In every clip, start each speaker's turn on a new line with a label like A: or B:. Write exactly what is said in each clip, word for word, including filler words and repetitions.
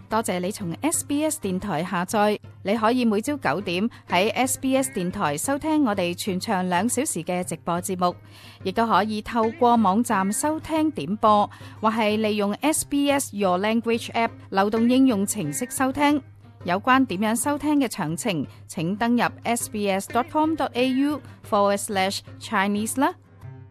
A: 多謝你從 S B S 電台下載，你可以每朝九點喺 S B S 電台收聽我哋全長兩小時嘅直播節目，亦都可以透過網站收聽點播，或係利用 S B S Your Language App 流動應用程式收聽。有關點樣收聽嘅詳情，請登入 sbs.com.au forward slash Chinese 啦。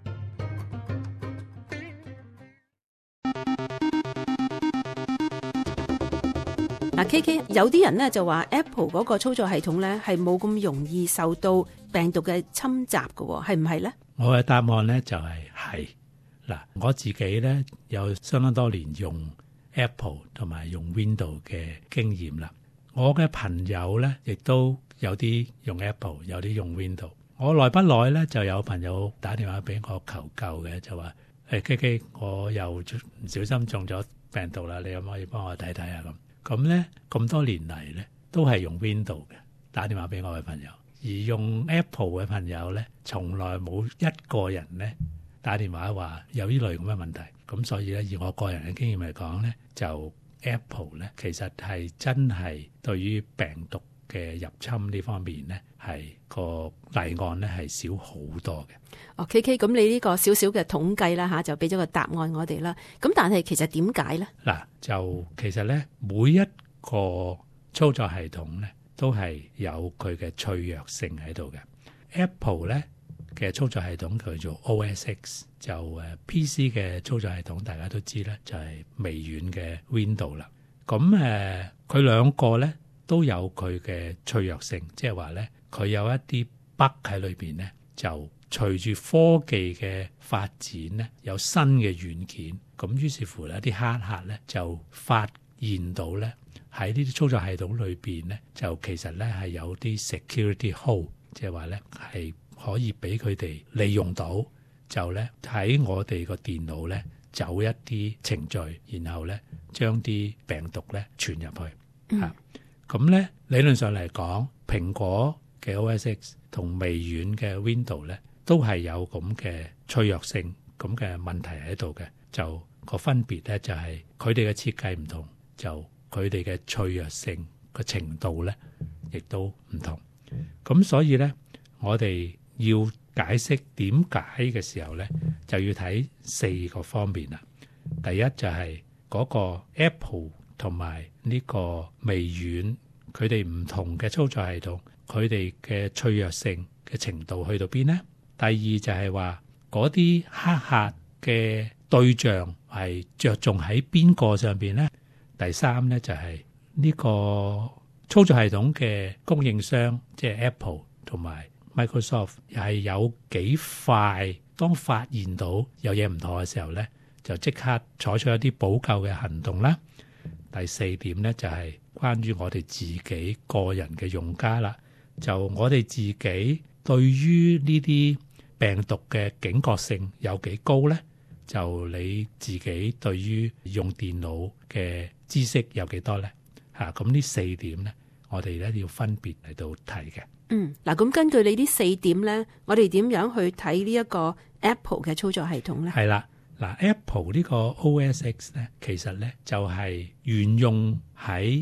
B: 嗱 ，K K 有啲人咧就話 Apple 嗰個操作系統咧係冇咁容易受到病毒嘅侵襲嘅，係唔係咧？
C: 我嘅答案咧就係係嗱，我自己咧有相當多年用 Apple 同埋用 Windows 嘅經驗啦。我嘅朋友咧亦都有啲用 Apple， 有啲用 Windows。我耐不耐咧就有朋友打電話俾我求救嘅，就話誒 K K，我又唔小心中咗病毒啦，你可唔可以幫我睇睇啊？咁咁咧咁多年嚟咧都係用 Windows 嘅，打電話俾我嘅朋友，而用 Apple 嘅朋友咧從來冇一個人咧打電話話有呢類咁嘅問題。咁所以咧以我個人嘅經驗嚟講咧，就 Apple 咧其實係真係對於病毒嘅入侵呢方面咧係個例案咧係少好多嘅。
B: 哦 ，K K， 咁你呢個少少嘅統計啦吓，就俾咗個答案我哋啦。咁但係其實點解咧？嗱，
C: 就其實咧每一個操作系統咧都係有佢嘅脆弱性喺度嘅。Apple 咧嘅操作系統叫做 O S X， 就誒 P C 嘅操作系統大家都知咧就係微軟嘅 Windows 啦。咁誒佢兩個咧都有佢嘅脆弱性，即係話咧佢有一啲 bug 喺裏邊咧，就隨住科技嘅發展咧，有新嘅軟件，咁於是乎咧啲黑客咧就發現到咧喺呢啲操作系統裏邊咧，就其實咧係有啲 security hole， 即係話咧係可以俾佢哋利用到，就咧喺我哋個電腦咧走一啲程序，然後咧將啲病毒咧傳入去嚇。咁咧、嗯啊、理論上嚟講，蘋果嘅 O S X 同微軟嘅 Windows 咧都係有咁嘅脆弱性咁嘅問題喺度嘅。就個分別咧就係佢哋嘅設計唔同，就佢哋嘅脆弱性個程度咧亦都唔同。咁所以咧我哋要解釋點解嘅時候咧，就要睇四個方面啦。第一就係嗰個 Apple 同埋呢個微軟，佢哋唔同嘅操作系統，佢哋嘅脆弱性嘅程度去到邊呢？第二就係話嗰啲黑客嘅對象係着重喺邊個上邊呢？第三咧就係呢個操作系統嘅供應商，即係 Apple 同埋 Microsoft 係有幾快，當發現到有嘢唔妥嘅時候咧，就即刻採取一啲補救嘅行動啦。第四點咧就係關於我哋自己個人嘅用家啦，就我哋自己對於呢啲病毒嘅警覺性有幾高咧？就你自己對於用電腦嘅知識有幾多咧？嚇，咁呢四點咧，我哋咧要分別嚟到睇嘅。
B: 嗯，嗱，咁根據你呢四點咧，我哋點樣去睇呢一個 Apple 嘅操作系統咧？
C: 係啦，嗱 Apple 呢個 O S X 咧，其實咧就係沿用喺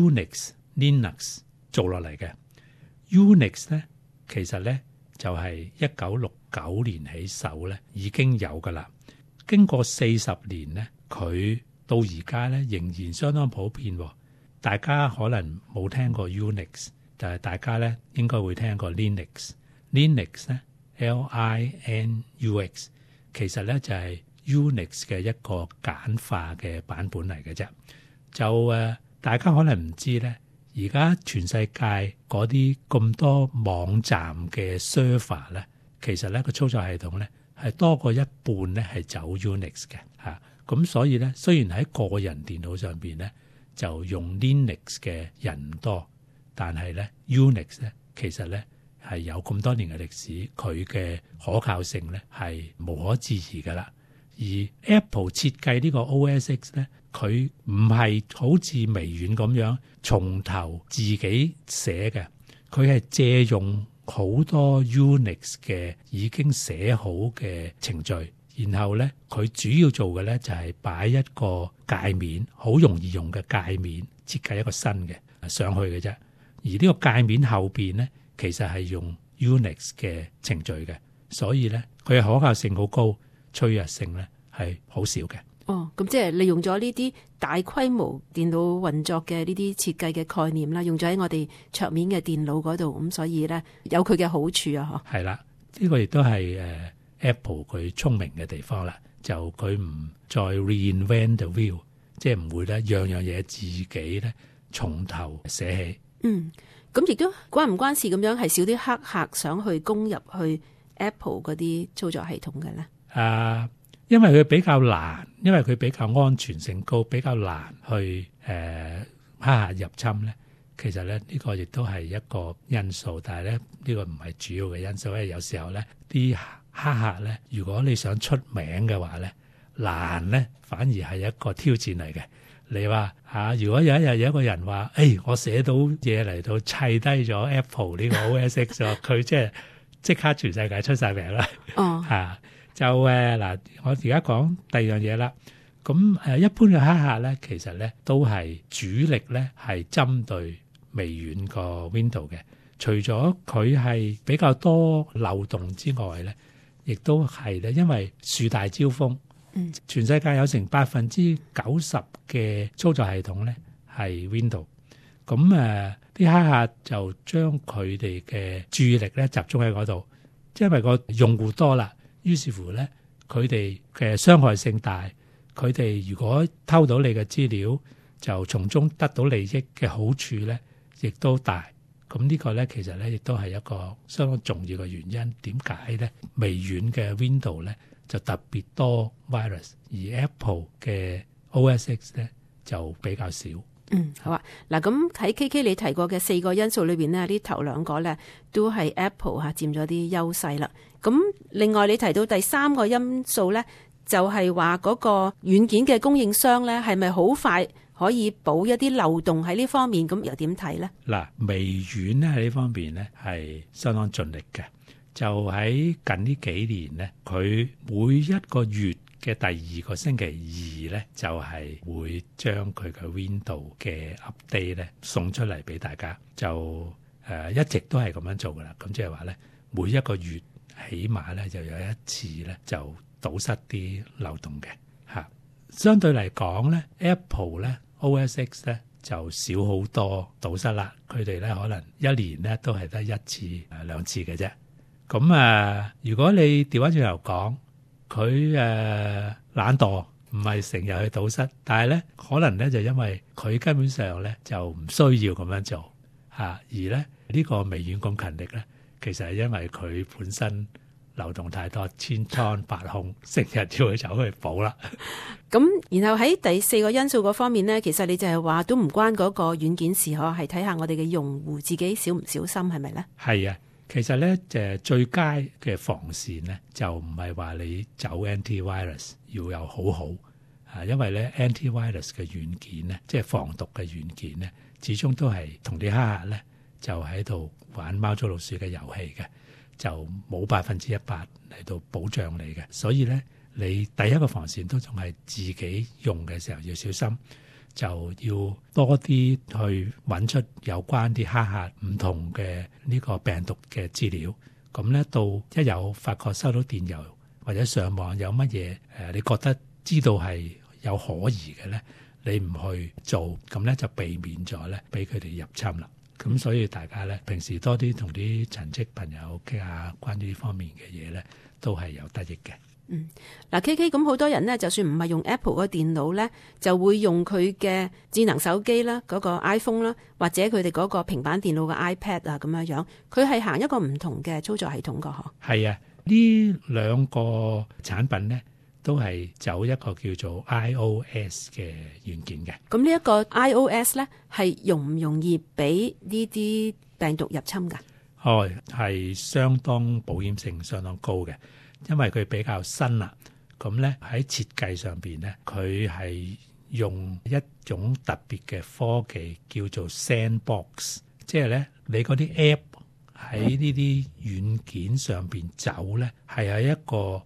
C: Unix、Linux 做落嚟嘅。Unix 咧其實咧就係一九六九年起手咧已經有噶啦，經過四十年咧，佢到而家咧仍然相當普遍。大家可能冇聽過 Unix， 但係大家咧應該會聽過 Linux。Linux 咧 L I N U X 其實咧就係 Unix 嘅一個簡化嘅版本嚟嘅啫。就誒、呃，大家可能唔知咧，而家全世界嗰啲咁多網站嘅 server 咧，其實咧個操作系統咧係多過一半咧係走 Unix 嘅嚇。咁、啊、所以咧，雖然喺個人電腦上邊咧就用 Linux 嘅人唔多，但係咧 Unix 咧其實咧係有咁多年嘅歷史，佢嘅可靠性咧係無可置疑噶啦。而 Apple 設計呢個 O S X 咧，佢唔係好似微軟咁樣從頭自己寫嘅，佢係借用好多 Unix 嘅已經寫好嘅程序， 然後咧佢主要做嘅咧就係擺一個界面，好容易用嘅界面，設計一個新嘅上去嘅啫。而呢個界面後邊咧，其實係用 Unix 嘅程序嘅，所以咧佢嘅可靠性好高，脆弱性咧係好少嘅。
B: 哦，咁即係利用咗呢啲大規模電腦運作嘅呢啲設計嘅概念啦，用咗喺我哋桌面嘅電腦嗰度，咁所以咧有佢嘅好處啊！嗬，
C: 係啦，呢個亦都係誒 Apple 佢聰明嘅地方啦，就佢唔再 reinvent the wheel，即係唔會咧樣樣嘢自己咧從頭寫起。
B: 嗯，咁亦都關唔關事咁樣係少啲黑客想去攻入去 Apple 嗰啲操作系統嘅咧？
C: 啊，因為佢比較難，因為佢比較安全性高，比較難去誒、呃、黑客入侵咧。其實咧呢、呢個亦都係一個因素，但係咧呢、呢個唔係主要嘅因素。因為有時候咧啲黑客咧，如果你想出名嘅話咧，難咧反而係一個挑戰嚟嘅。你話嚇、啊，如果有一日有一個人話，誒、哎、我寫到嘢嚟到砌低咗 Apple 呢個 O S X 佢即係即刻全世界出晒名啦。
B: 哦，
C: 嚇、啊、就誒嗱、呃，我而家講第二樣嘢啦。咁誒一般嘅黑客咧，其實咧都係主力咧係針對微軟個 Window 嘅。除咗佢係比較多漏洞之外咧，亦都係咧，因為樹大招風。嗯，全世界有成百分之九十嘅操作系統咧係 Windows， 咁誒啲黑客就將佢哋嘅注意力咧集中喺嗰度，因為個用戶多啦，於是乎咧佢哋嘅傷害性大，佢哋如果偷到你嘅資料，就從中得到利益嘅好處咧，亦都大。咁呢個咧其實咧亦都係一個相當重要嘅原因，點解咧微軟嘅 Windows 咧就特別多 virus， 而 Apple 嘅 O S X 咧就比較少。
B: 嗯，好啊。嗱，咁喺 K K 你提過嘅四個因素裏邊呢，呢頭兩個咧都係 Apple 嚇佔咗啲優勢啦。咁另外你提到第三個因素咧，就係話嗰個軟件嘅供應商咧係咪好快可以補一啲漏洞喺呢方面？咁又點睇咧？嗱，
C: 微軟咧喺呢方面咧係相當盡力嘅。就喺近呢幾年咧，佢每一個月嘅第二個星期二咧，就係、是、會將佢嘅 Windows 嘅 update 咧送出嚟俾大家。就誒、呃、一直都係咁樣做噶啦。咁即係話咧，每一個月起碼咧就有一次咧就堵塞啲漏洞嘅嚇。相對嚟講咧 ，Apple 咧 O S X 咧就少好多堵塞啦。佢哋咧可能一年咧都係得一次誒兩次嘅啫。咁啊，如果你調翻轉頭講，佢誒懶惰，唔係成日去堵塞，但係咧可能咧就因為佢根本上咧就唔需要咁樣做嚇，而咧呢個微軟咁勤力咧，其實係因為佢本身漏洞太多，千瘡百孔，成日要佢走去補啦。
B: 咁然後喺第四個因素嗰方面咧，其實你就係話都唔關嗰個軟件事嗬，係睇下我哋嘅用戶自己小唔小心係咪咧？係
C: 啊。其實咧，就最佳嘅防線咧，就唔係話你走 anti-virus 要有好好啊，因為咧 anti-virus 嘅軟件咧，即係防毒嘅軟件咧，始終都係同啲黑客咧就喺度玩貓捉老鼠嘅遊戲嘅，就冇百分之一百嚟到保障你嘅。所以咧，你第一個防線都仲係自己用嘅時候要小心。就要多啲去揾出有關啲黑客唔同嘅呢個病毒嘅資料，咁咧到一有發覺收到電郵或者上網有乜嘢誒，你覺得知道係有可疑嘅咧，你唔去做，咁咧就避免咗咧俾佢哋入侵啦。咁所以大家咧平時多啲同啲親戚朋友傾下關於呢方面嘅嘢咧，都係有得益嘅。
B: 嗯，嗱 K K 咁好多人呢，就算唔係用 Apple 個電腦咧，就會用佢嘅智能手機啦，嗰個 iPhone 啦，或者佢哋嗰個平板電腦嘅 iPad 啊咁樣樣，佢係行一個唔同嘅操作系統噶嗬。
C: 係啊，呢兩個產品咧都係走一個叫做 iOS 嘅軟件嘅。
B: 咁呢一個 iOS 咧係容唔容易俾呢啲病毒入侵噶？
C: 哦，係相當保險性相當高嘅。因為佢比較新啦，咁咧喺設計上邊咧，佢係用一種特別嘅科技叫做 Sandbox，即係咧你嗰啲 App 喺呢啲軟件上邊走咧，係喺一個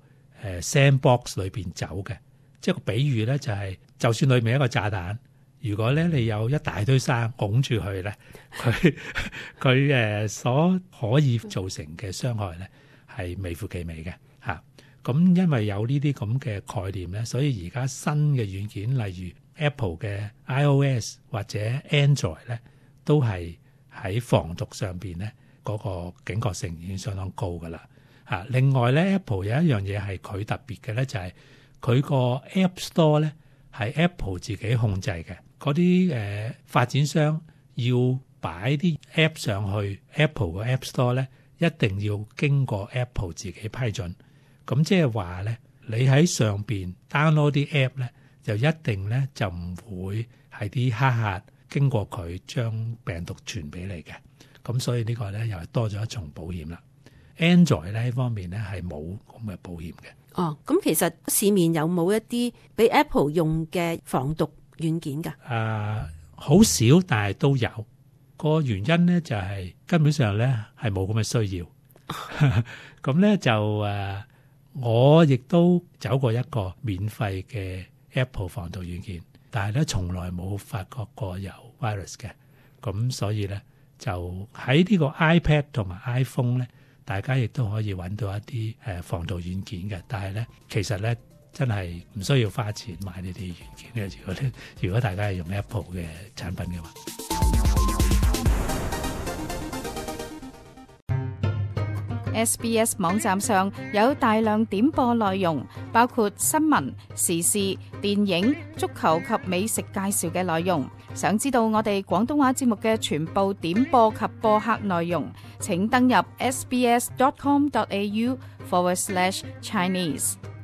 C: 誒 sandbox 裏邊走嘅。即係個比喻咧，就係、是、就算裏面一個炸彈，如果咧你有一大堆沙拱住佢咧，佢佢誒所可以造成嘅傷害咧係微乎其微嘅嚇。咁、啊、因為有呢啲咁嘅概念咧，所以而家新嘅軟件，例如 Apple 嘅 iOS 或者 Android 咧，都係喺防毒上邊咧嗰個警覺性已經相當高噶啦嚇。另外咧 ，Apple 有一樣嘢係佢特別嘅咧，就係、是佢個 App Store 咧係 Apple 自己控制嘅，嗰啲誒發展商要擺啲 App 上去 Apple 個 App Store 咧，一定要經過 Apple 自己批准。咁即係話咧，你喺上邊 download 啲 App 咧，就一定咧就唔會係啲黑客經過佢將病毒傳俾你嘅。咁所以呢個咧又係多咗一重保險啦。Android 咧呢方面咧係冇咁嘅保險嘅。
B: 哦，咁其實市面有冇一啲俾 Apple 用嘅防毒軟件㗎？
C: 誒，好少，但係都有。個原因咧就係、是、根本上咧係冇咁嘅需要。咁咧就誒，我亦都走過一個免費嘅 Apple 防毒軟件，但係咧從來冇發覺過有 virus 嘅。咁所以咧就喺呢個 iPad 同埋 iPhone 咧。大家亦都可以揾到一啲誒防毒軟件嘅，但係咧其實咧真係唔需要花錢買呢啲軟件嘅。如果如果大家係用 Apple 嘅產品嘅話。
A: S B S 網站上有大量點播內容，包括新聞、時事、電影、足球及美食介紹嘅內容。想知道我哋廣東話節目嘅全部點播及播客內容，請登入 sbs dot com dot a u forward slash Chinese。